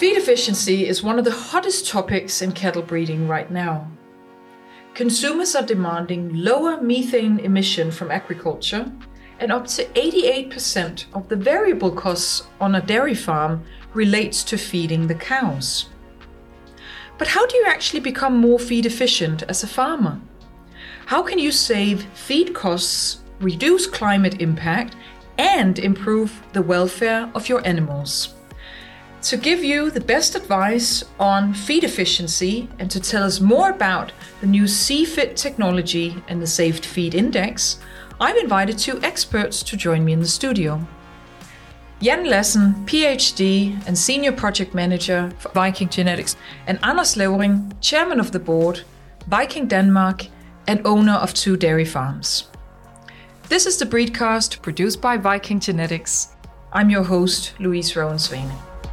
Feed efficiency is one of the hottest topics in cattle breeding right now. Consumers are demanding lower methane emission from agriculture, and up to 88% of the variable costs on a dairy farm relates to feeding the cows. But how do you actually become more feed efficient as a farmer? How can you save feed costs, reduce climate impact, and improve the welfare of your animals? To give you the best advice on feed efficiency and to tell us more about the new CFIT technology and the Saved Feed Index, I've invited two experts to join me in the studio. Jan Lassen, PhD and Senior Project Manager for Viking Genetics, and Anders Levering, Chairman of the Board, Viking Denmark, and owner of 2 dairy farms. This is the Breedcast produced by Viking Genetics. I'm your host, Louise Rowan Svane.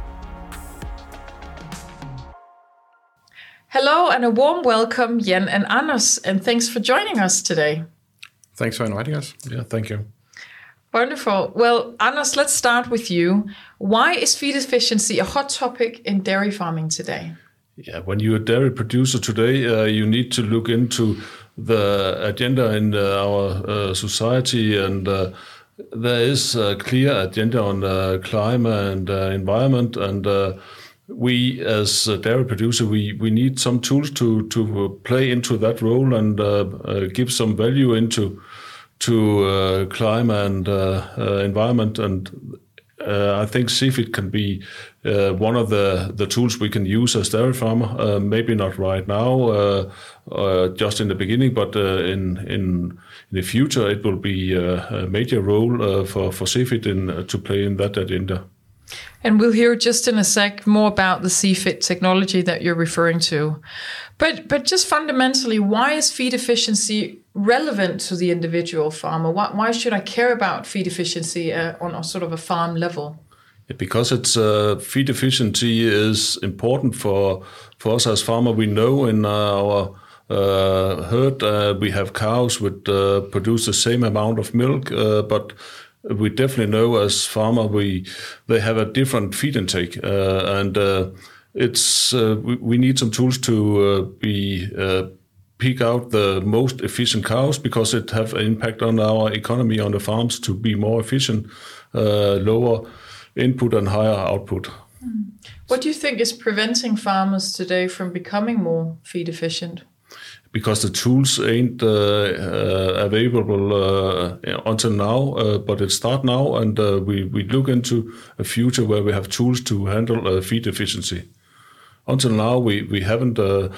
Hello and a warm welcome, Jan and Anders, and thanks for joining us today. Thanks for inviting us. Yeah, thank you. Wonderful. Well, Anders, let's start with you. Why is feed efficiency a hot topic in dairy farming today? Yeah, when you're a dairy producer today, you need to look into the agenda in our society, and there is a clear agenda on climate and environment, and we, as a dairy producer, we need some tools to play into that role and give some value into climate and environment. And I think CFIT can be one of the tools we can use as dairy farmer. Maybe not right now, just in the beginning, but in the future, it will be a major role for CFIT to play in that agenda. And we'll hear just in a sec more about the CFIT technology that you're referring to. But just fundamentally, why is feed efficiency relevant to the individual farmer? Why should I care about feed efficiency on a sort of a farm level? Because it's feed efficiency is important for us as farmer. We know in our herd we have cows which produce the same amount of milk, but we definitely know as farmer they have a different feed intake, and we need some tools to pick out the most efficient cows, because it have an impact on our economy on the farms to be more efficient, lower input and higher output. What do you think is preventing farmers today from becoming more feed efficient? Because the tools ain't available until now, but it starts now, and we look into a future where we have tools to handle feed efficiency. Until now, we haven't,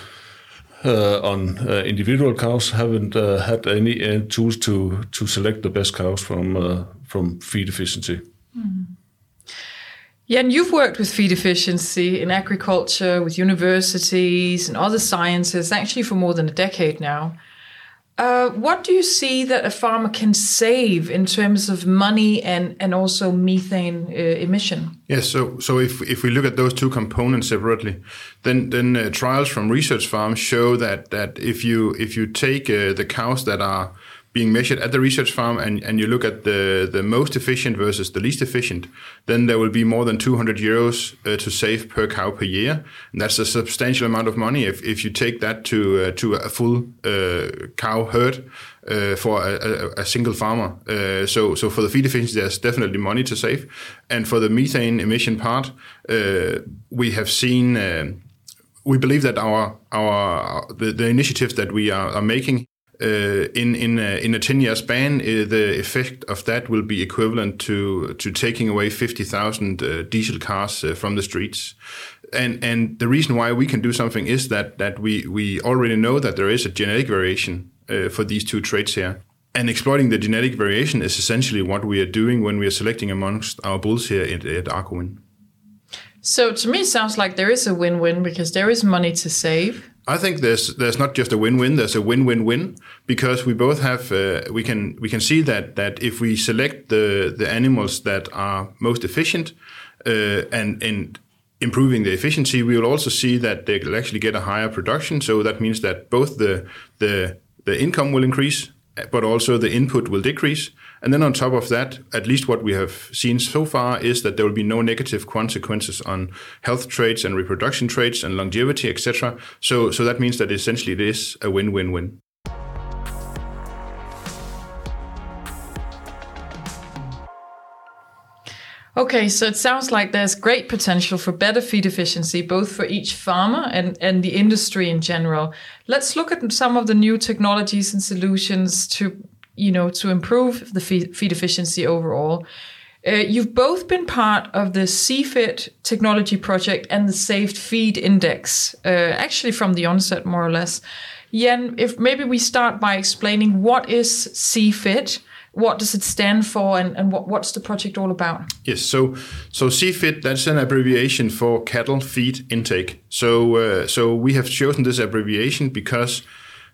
on individual cows, haven't had any tools to select the best cows from feed efficiency. Mm. Jan, you've worked with feed efficiency in agriculture, with universities and other sciences, actually for more than a decade now. What do you see that a farmer can save in terms of money and also methane emission? Yes, so if we look at those two components separately, then trials from research farms show that if you take the cows that are being measured at the research farm and you look at the most efficient versus the least efficient, then there will be more than 200 euros to save per cow per year. And that's a substantial amount of money if you take that to a full cow herd for a single farmer. So for the feed efficiency, there's definitely money to save. And for the methane emission part, we have seen, we believe that the initiatives that we are making in a 10-year span, the effect of that will be equivalent to taking away 50,000 diesel cars from the streets. And the reason why we can do something is that we already know that there is a genetic variation for these two traits here. And exploiting the genetic variation is essentially what we are doing when we are selecting amongst our bulls here at Arcowin. So to me, it sounds like there is a win-win, because there is money to save. I think there's not just a win-win, there's a win-win-win, because we both have we can see that if we select the animals that are most efficient and improving the efficiency, we will also see that they will actually get a higher production. So that means that both the income will increase but also the input will decrease. And then on top of that, at least what we have seen so far is that there will be no negative consequences on health traits and reproduction traits and longevity, etc. So that means that essentially it is a win-win-win. Okay, so it sounds like there's great potential for better feed efficiency, both for each farmer and the industry in general. Let's look at some of the new technologies and solutions to improve the feed efficiency overall. You've both been part of the CFIT technology project and the Saved Feed Index, actually from the onset, more or less. Jan, if maybe we start by explaining what is CFIT. What does it stand for, and what's the project all about? Yes, so CFIT, that's an abbreviation for cattle feed intake. So we have chosen this abbreviation because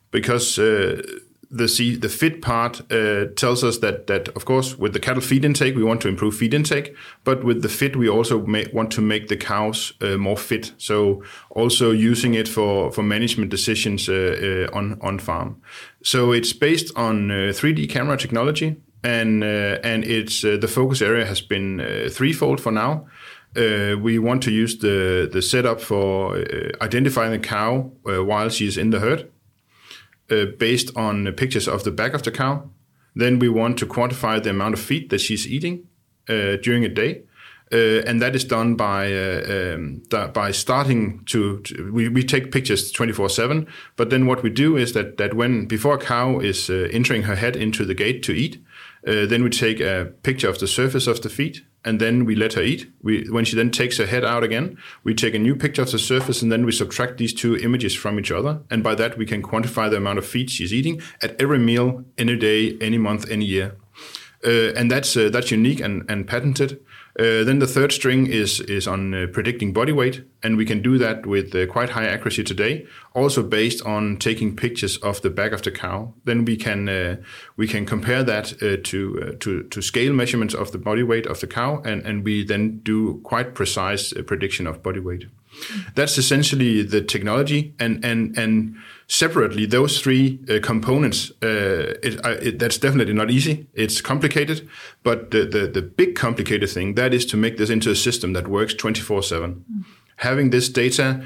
the FIT part tells us that of course with the cattle feed intake we want to improve feed intake, but with the FIT we also want to make the cows more fit. So also using it for management decisions on farm. So it's based on 3D camera technology, and it's the focus area has been threefold for now. We want to use the setup for identifying the cow while she is in the herd, based on pictures of the back of the cow. Then we want to quantify the amount of feed that she's eating during a day. And that is done by starting we take pictures 24/7, but then what we do is that before a cow is entering her head into the gate to eat, then we take a picture of the surface of the feed, and then we let her eat. When she then takes her head out again, we take a new picture of the surface, and then we subtract these two images from each other, and by that we can quantify the amount of feed she's eating at every meal, any day, any month, any year. And that's unique and patented. Then the third string is on predicting body weight, and we can do that with quite high accuracy today, also based on taking pictures of the back of the cow. Then we can compare that to scale measurements of the body weight of the cow, and we then do quite precise prediction of body weight. That's essentially the technology, and separately those three components. That's definitely not easy. It's complicated, but the big complicated thing that is to make this into a system that works 24/7. Having this data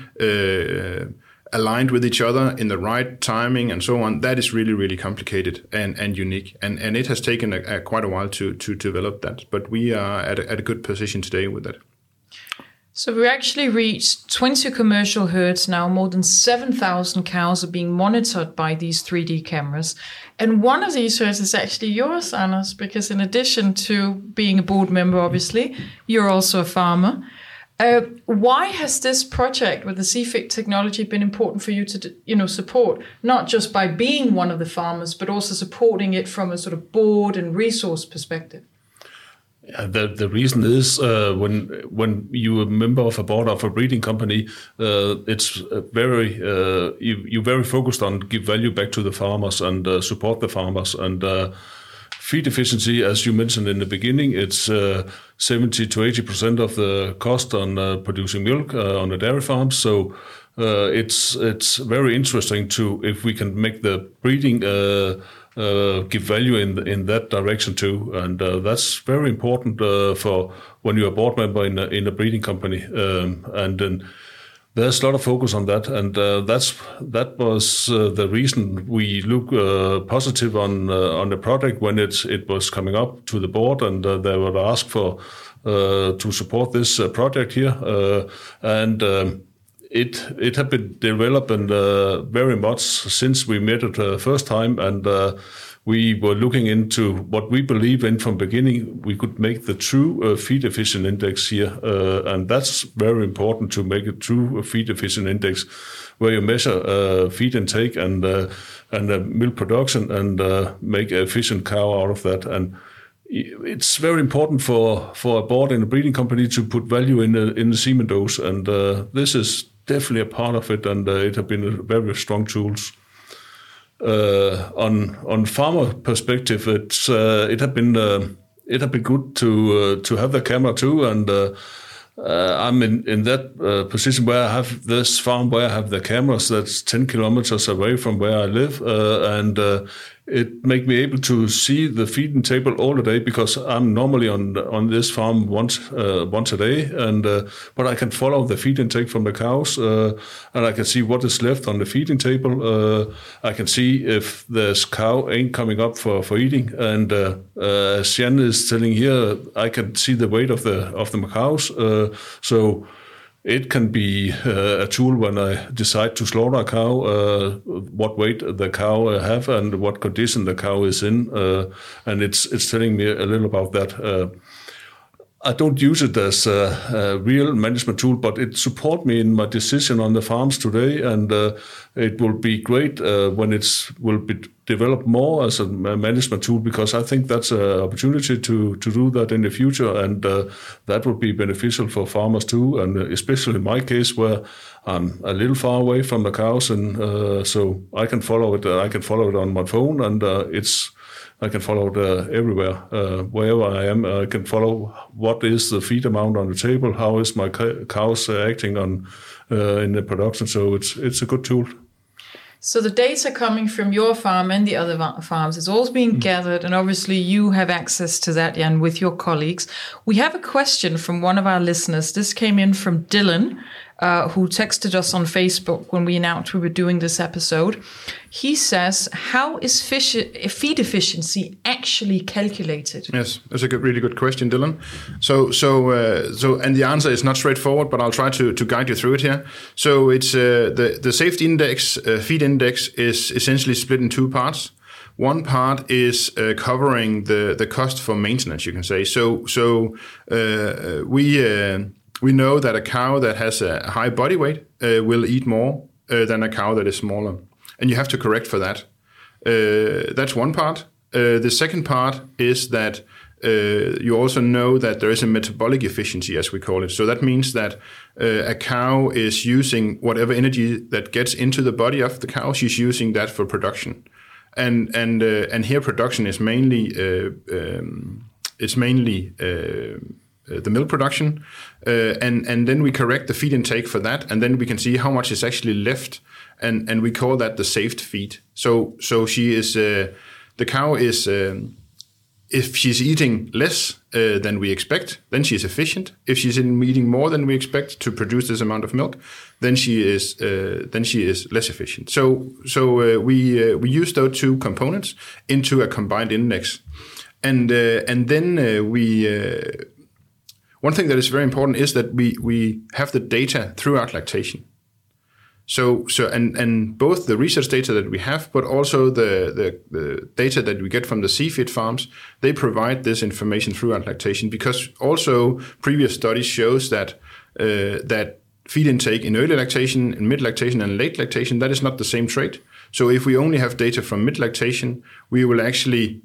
aligned with each other in the right timing and so on, that is really, really complicated and unique. And it has taken quite a while to develop that, but we are at a good position today with that. So we actually reached 20 commercial herds now. More than 7,000 cows are being monitored by these 3D cameras. And one of these herds is actually yours, Anders, because in addition to being a board member, obviously, you're also a farmer. Why has this project with the CFIT technology been important for you to support, not just by being one of the farmers, but also supporting it from a sort of board and resource perspective? The reason is when you're a member of a board of a breeding company, it's you're very focused on give value back to the farmers and support the farmers. And feed efficiency, as you mentioned in the beginning, it's 70 to 80% of the cost on producing milk on a dairy farm. So it's very interesting if we can make the breeding give value in that direction too, and that's very important for when you're a board member in a breeding company, and then there's a lot of focus on that, and that was the reason we look positive on the project when it was coming up to the board, and they were asked for to support this project here, and. It had been developed very much since we met it first time, and we were looking into what we believe in from beginning. We could make the true feed efficient index here, and that's very important to make a true feed efficient index, where you measure feed intake and milk production and make an efficient cow out of that. And it's very important for a board in a breeding company to put value in the semen dose, and this is definitely a part of it, and it has been a very strong tools. On farmer perspective, it had been good to have the camera too, and I'm in that position where I have this farm where I have the cameras that's 10 kilometers away from where I live, and it make me able to see the feeding table all the day, because I'm normally on this farm once a day, and but I can follow the feed intake from the cows, and I can see what is left on the feeding table. I can see if this cow ain't coming up for eating, and as Jan is telling here, I can see the weight of the cows. So it can be a tool when I decide to slaughter a cow, what weight the cow have and what condition the cow is in, and it's telling me a little about that. I don't use it as a real management tool, but it supports me in my decision on the farms today, and it will be great when it will be developed more as a management tool, because I think that's an opportunity to do that in the future, and that would be beneficial for farmers too, and especially in my case where I'm a little far away from the cows, and so I can follow it. I can follow it on my phone, and I can follow it everywhere, wherever I am. I can follow what is the feed amount on the table, how is my cows acting on in the production. So it's a good tool. So the data coming from your farm and the other farms is all being gathered, and obviously you have access to that, Jan, with your colleagues. We have a question from one of our listeners. This came in from Dylan, who texted us on Facebook when we announced we were doing this episode. He says, how is feed efficiency actually calculated? Yes, that's a really good question, Dylan. So, and the answer is not straightforward, but I'll try to guide you through it here. So it's the safety index, feed index, is essentially split in two parts. One part is covering the cost for maintenance, you can say. So we know that a cow that has a high body weight will eat more than a cow that is smaller. And you have to correct for that. That's one part. The second part is that you also know that there is a metabolic efficiency, as we call it. So that means that a cow is using whatever energy that gets into the body of the cow, she's using that for production. And here production is mainly the milk production, and then we correct the feed intake for that, and then we can see how much is actually left, and we call that the saved feed. So she is the cow is if she's eating less than we expect, then she's efficient. If she's eating more than we expect to produce this amount of milk, then she is less efficient. So we use those two components into a combined index, and then we. One thing that is very important is that we have the data throughout lactation. So and both the research data that we have, but also the data that we get from the CFeed farms, they provide this information throughout lactation, because also previous studies shows that that feed intake in early lactation, in mid lactation, and late lactation, that is not the same trait. So if we only have data from mid lactation, we will actually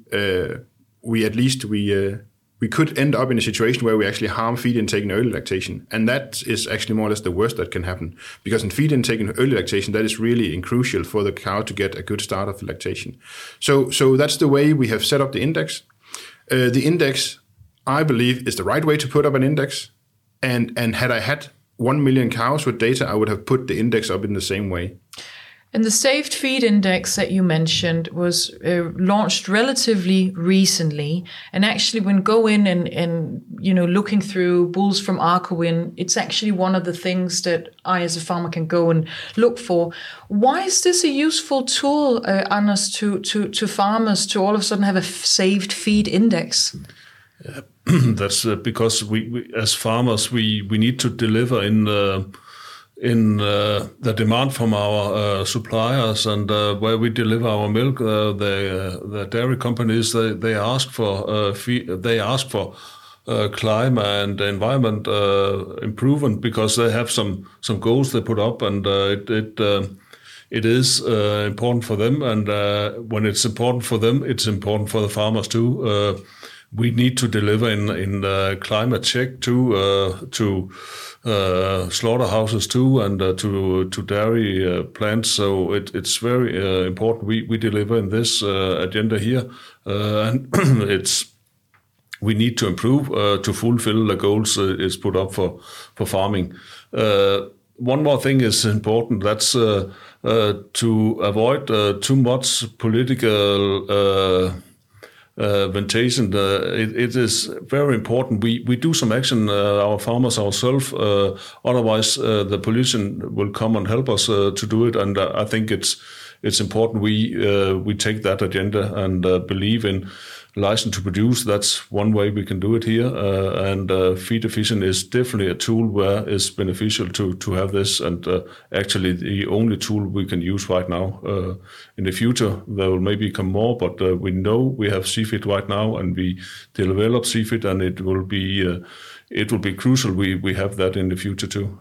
we could end up in a situation where we actually harm feed intake in early lactation. And that is actually more or less the worst that can happen. Because in feed intake in early lactation, that is really crucial for the cow to get a good start of the lactation. So that's the way we have set up the index. The index, I believe, is the right way to put up an index. And had I had 1 million cows with data, I would have put the index up in the same way. And the saved feed index that you mentioned was launched relatively recently. And actually, when go in and looking through bulls from Arcowin, it's actually one of the things that I, as a farmer, can go and look for. Why is this a useful tool, Anders, to farmers to all of a sudden have a saved feed index? That's because we as farmers we need to deliver in the demand from our suppliers, and where we deliver our milk, the dairy companies they ask for climate and environment improvement, because they have some goals they put up, and it is important for them, and when it's important for them, it's important for the farmers too. We need to deliver in climate check to slaughterhouses too, and to dairy plants. So it's very important we deliver in this agenda here, and we need to improve to fulfill the goals it's put up for farming. one more thing is important. That's to avoid too much political ventilation. It is very important. We do some action, our farmers ourselves. Otherwise, the pollution will come and help us to do it. And I think it's important we take that agenda and believe in license to produce. That's one way we can do it here. And feed efficient is definitely a tool where it's beneficial to have this, and actually the only tool we can use right now. In the future, there will maybe come more, but we know we have CFID right now, and we develop CFID, and it will be crucial we have that in the future too.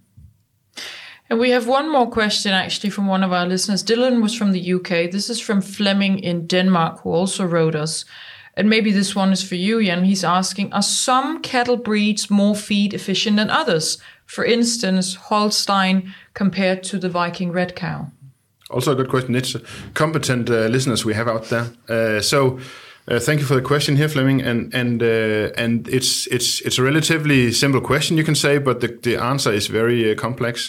And we have one more question actually from one of our listeners. Dylan was from the UK. This is from Fleming in Denmark, who also wrote us. And maybe this one is for you, Jan. He's asking, are some cattle breeds more feed efficient than others? For instance, Holstein compared to the Viking red cow? Also a good question. It's competent listeners we have out there. Thank you for the question here, Fleming, and it's a relatively simple question, you can say, but the answer is very complex.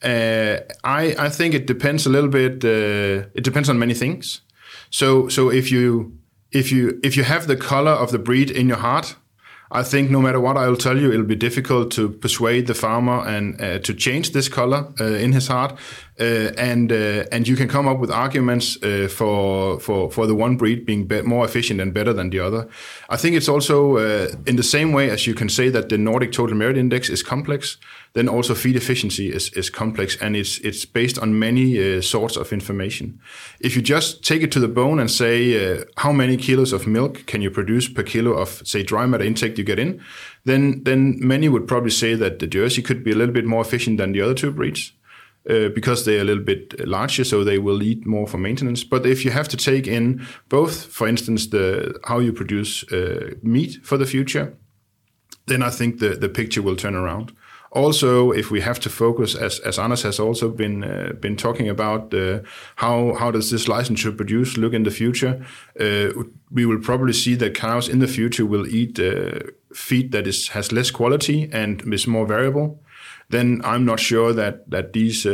I think it depends a little bit. It depends on many things. So if you have the color of the breed in your heart, I think no matter what I'll tell you, it'll be difficult to persuade the farmer and to change this color in his heart. And you can come up with arguments for the one breed being more efficient and better than the other. I think it's also in the same way as you can say that the Nordic Total Merit Index is complex, then also feed efficiency is complex, and it's based on many sorts of information. If you just take it to the bone and say how many kilos of milk can you produce per kilo of, say, dry matter intake you get in, then many would probably say that the Jersey could be a little bit more efficient than the other two breeds. Because they are a little bit larger, so they will eat more for maintenance. But if you have to take in both, for instance, how you produce meat for the future, then I think the picture will turn around. Also, if we have to focus, as Anders has also been talking about, how does this license to produce look in the future, we will probably see that cows in the future will eat feed that has less quality and is more variable. Then I'm not sure that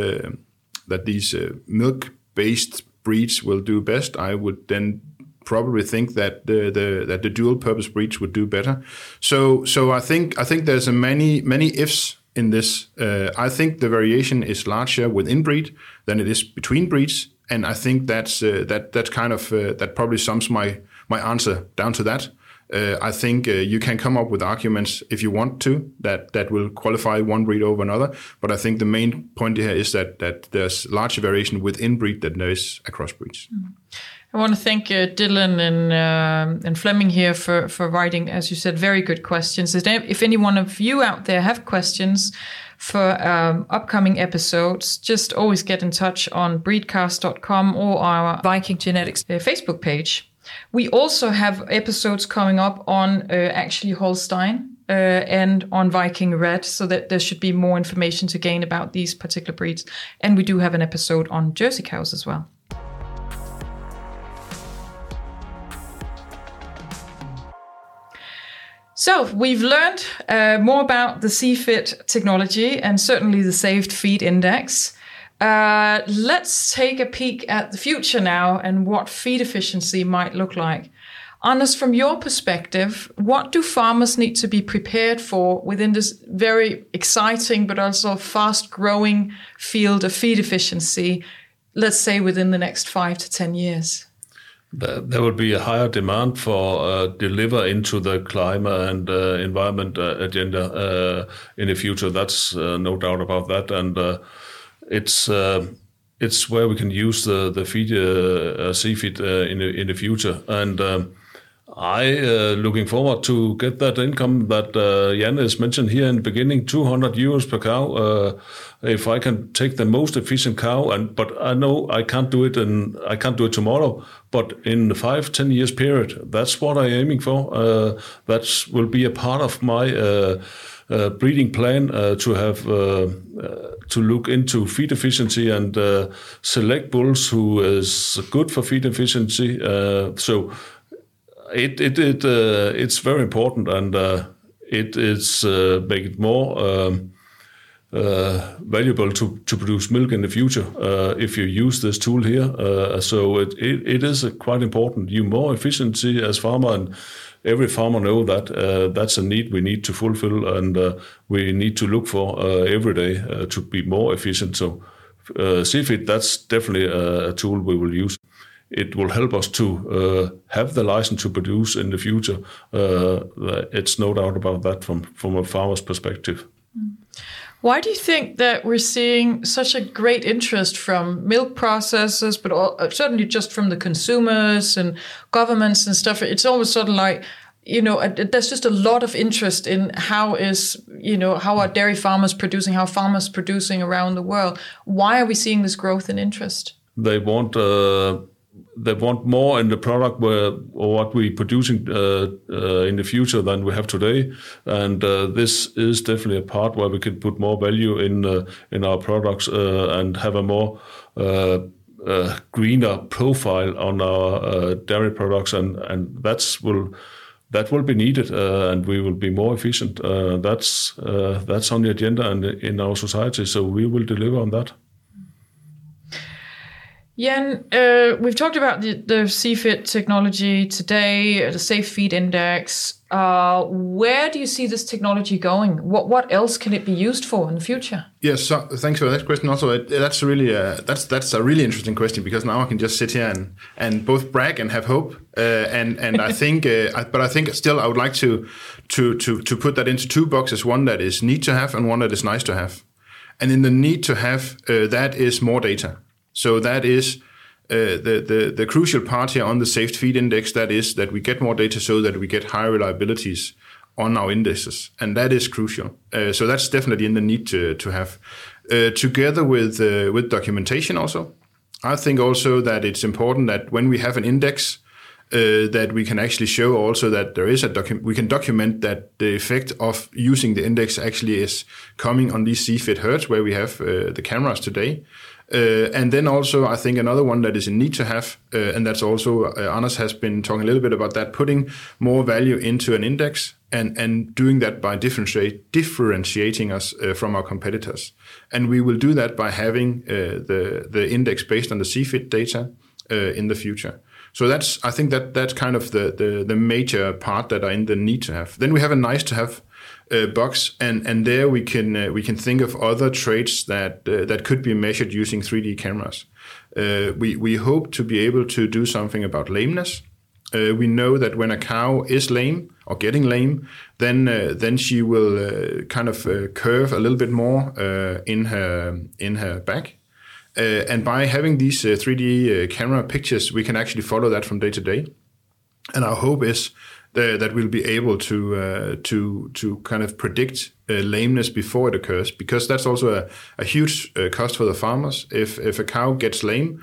these milk-based breeds will do best. I would then probably think that the dual-purpose breeds would do better. So I think there's many ifs in this. I think the variation is larger within breed than it is between breeds, and I think that probably sums my answer down to that. I think you can come up with arguments if you want to that will qualify one breed over another. But I think the main point here is that there's larger variation within breed than there is across breeds. I want to thank Dylan and Fleming here for writing, as you said, very good questions. If any one of you out there have questions for upcoming episodes, just always get in touch on breedcast.com or our Viking Genetics Facebook page. We also have episodes coming up on actually Holstein and on Viking Red, so that there should be more information to gain about these particular breeds. And we do have an episode on Jersey cows as well. So we've learned more about the CFID technology and certainly the Saved Feed Index. Let's take a peek at the future now and what feed efficiency might look like. Anders, from your perspective, what do farmers need to be prepared for within this very exciting but also fast-growing field of feed efficiency, let's say within the next 5 to 10 years? There will be a higher demand for deliver into the climate and environment agenda in the future. That's no doubt about that, and it's where we can use the feed CFID in the future, and I looking forward to get that income that Jan has mentioned here in the beginning, 200 euros per cow. If I can take the most efficient cow, but I know I can't do it tomorrow, but in the 5-10 years period, that's what I'm aiming for. That will be a part of my breeding plan to have to look into feed efficiency and select bulls who is good for feed efficiency. So it's very important, and it is make it more valuable to produce milk in the future if you use this tool here. So it is quite important. You more efficiency as farmer, and every farmer know that that's a need we need to fulfill, and we need to look for every day to be more efficient. So CFIT, that's definitely a tool we will use. It will help us to have the license to produce in the future. It's no doubt about that from a farmer's perspective. Why do you think that we're seeing such a great interest from milk processors, but certainly just from the consumers and governments and stuff? It's almost sort of like, there's just a lot of interest in how are dairy farmers producing, how farmers producing around the world. Why are we seeing this growth in interest? They want more in the product or what we're producing in the future than we have today, and this is definitely a part where we can put more value in our products and have a more greener profile on our dairy products, and that will be needed, and we will be more efficient. That's on the agenda and in our society, so we will deliver on that. Jan, we've talked about the CFIT technology today, the Safe Feed Index. Where do you see this technology going? What else can it be used for in the future? Yes, so thanks for that question. Also, that's really that's a really interesting question, because now I can just sit here and both brag and have hope. And I think, but I think still I would like to put that into two boxes: one that is need to have and one that is nice to have. And in the need to have, that is more data. So that is the crucial part here on the Safe Feed Index. That is that we get more data so that we get higher reliabilities on our indexes, and that is crucial. So that's definitely in the need to have. Together with documentation also, I think also that it's important that when we have an index, that we can actually show also that there is we can document that the effect of using the index actually is coming on these CFIT herds where we have the cameras today. And then also, I think another one that is in need to have, and that's also, Anders has been talking a little bit about that, putting more value into an index and doing that by differentiating us from our competitors. And we will do that by having the index based on the CFIT data in the future. So I think that's kind of the major part that are in the need to have. Then we have a nice to have box, and there we can think of other traits that could be measured using 3D cameras. We hope to be able to do something about lameness. We know that when a cow is lame or getting lame, then she will kind of curve a little bit more in her back. And by having these 3D camera pictures, we can actually follow that from day to day. And our hope is that we'll be able to kind of predict lameness before it occurs, because that's also a huge cost for the farmers. If a cow gets lame,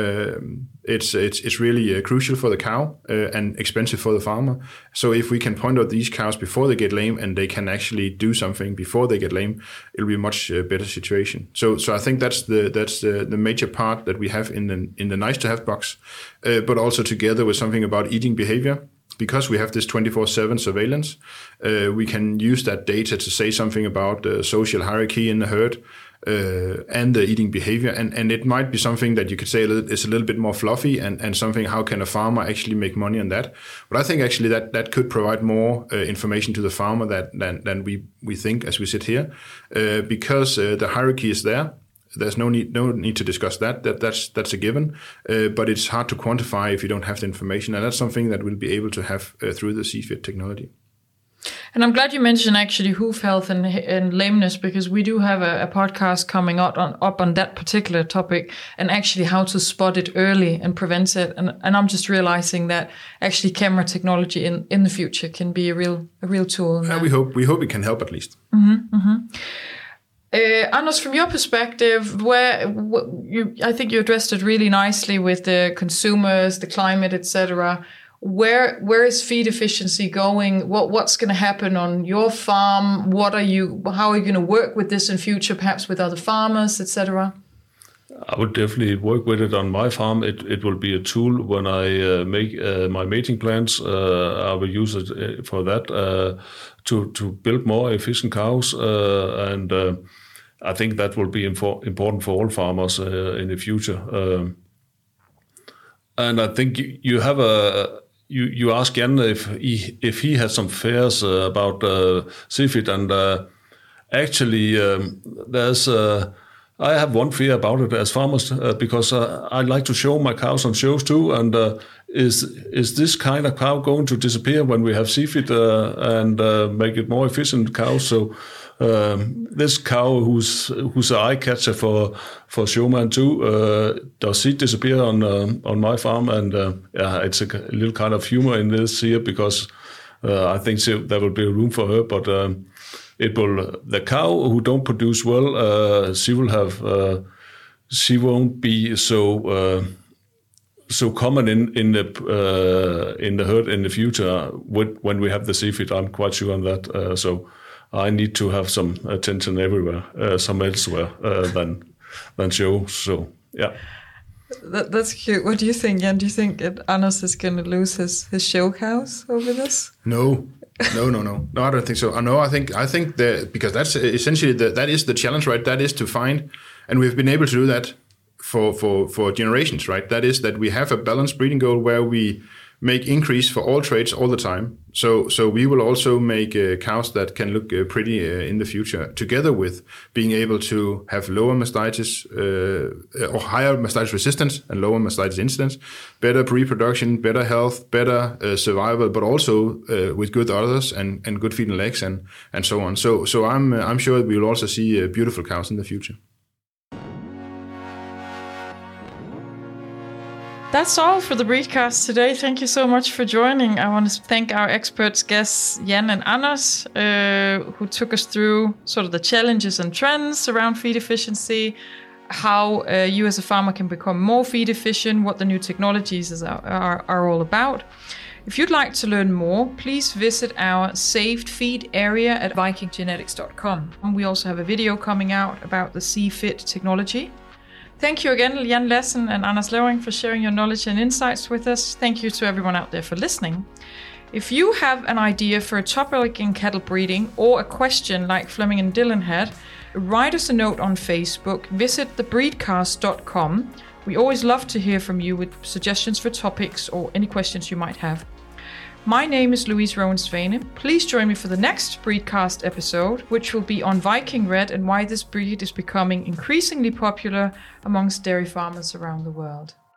it's really crucial for the cow and expensive for the farmer. So if we can point out these cows before they get lame and they can actually do something before they get lame, it'll be a much better situation. So I think that's the major part that we have in the nice to have box, but also together with something about eating behavior. Because we have this 24/7 surveillance, we can use that data to say something about the social hierarchy in the herd and the eating behavior. And it might be something that you could say is a little bit more fluffy and something, how can a farmer actually make money on that? But I think actually that could provide more information to the farmer than we think as we sit here, because the hierarchy is there. There's no need to discuss that. That's a given, but it's hard to quantify if you don't have the information, and that's something that we'll be able to have through the CFIT technology. And I'm glad you mentioned actually hoof health and lameness, because we do have a podcast coming up on that particular topic, and actually how to spot it early and prevent it. And I'm just realizing that actually camera technology in the future can be a real tool. We hope it can help at least. Mm-hmm, mm-hmm. Anders, from your perspective, I think you addressed it really nicely with the consumers, the climate, etc. Where is feed efficiency going? What's going to happen on your farm? How are you going to work with this in future, perhaps with other farmers, etc.? I would definitely work with it on my farm. It will be a tool when I make my mating plans. I will use it for that to build more efficient cows. And I think that will be important for all farmers in the future. And I think you have you ask Jan if he has some fears about CFID, and actually there's. I have one fear about it as farmers because I like to show my cows on shows too. And is this kind of cow going to disappear when we have CFID and make it more efficient cows? So this cow who's an eye catcher for showman too, does she disappear on my farm? And it's a little kind of humor in this here because I think there will be room for her, but. It will. The cow who don't produce well, she will have. She won't be so common in the herd in the future when we have the CFID. I'm quite sure on that. So I need to have some attention everywhere, some elsewhere than show. So yeah. That's cute. What do you think, Jan? Do you think Anders is going to lose his show cows over this? No, I don't think so. No, I think that because that's essentially that is the challenge, right? That is to find, and we've been able to do that for generations, right? That is that we have a balanced breeding goal where we make increase for all traits all the time. So we will also make cows that can look pretty in the future, together with being able to have lower mastitis or higher mastitis resistance and lower mastitis incidence, better reproduction, better health, better survival, but also with good udders and good feet and legs and so on. So I'm sure we will also see beautiful cows in the future. That's all for the Breedcast today. Thank you so much for joining. I want to thank our experts, guests Jan and Anders, who took us through sort of the challenges and trends around feed efficiency, how you as a farmer can become more feed efficient, what the new technologies are all about. If you'd like to learn more, please visit our saved feed area at vikinggenetics.com. We also have a video coming out about the CFID technology. Thank you again, Jan Lessen and Anders Løvring, for sharing your knowledge and insights with us. Thank you to everyone out there for listening. If you have an idea for a topic in cattle breeding or a question like Flemming and Dylan had, write us a note on Facebook, visit thebreedcast.com. We always love to hear from you with suggestions for topics or any questions you might have. My name is Louise Rowan-Svane. Please join me for the next Breedcast episode, which will be on Viking Red and why this breed is becoming increasingly popular amongst dairy farmers around the world.